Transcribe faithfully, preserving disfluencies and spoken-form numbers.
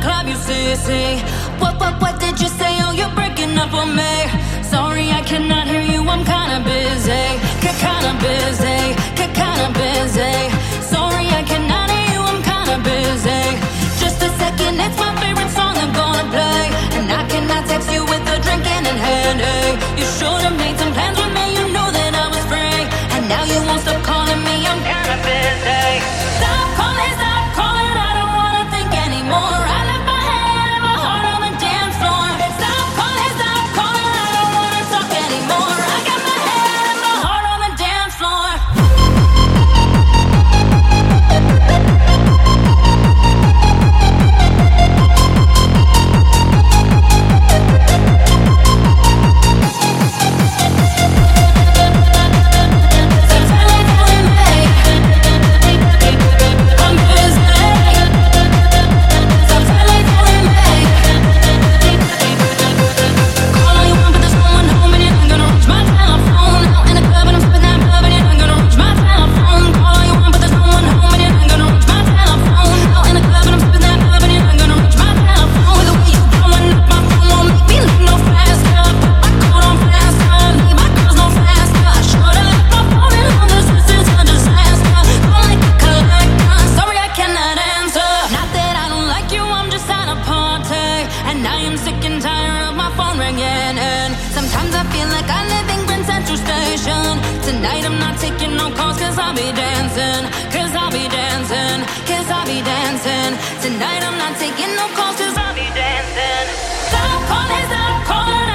club, you see, see. What, what, what did you say? Oh, you're breaking up on me. Sorry, I cannot hear you, I'm kinda busy. Kinda busy, kinda busy. Sorry, I cannot hear you, I'm kinda busy. Just a second, it's my favorite song I'm gonna play. And I cannot text you with a drink in hand, hey. You should've made some plans with me, you knew that I was free. And now you won't stop calling me, I'm kinda busy. Stop calling, stop calling, I don't wanna think anymore. I left my head and my heart on the dance floor. Stop calling, stop calling, I don't wanna talk anymore. I got my head and my heart on the dance floor. Sometimes I feel like I live in Grand Central Station. Tonight I'm not taking no calls cause I'll be dancing. Cause I'll be dancing. Cause I'll be dancing. Tonight I'm not taking no calls cause I'll be dancing. Stop calling, stop calling.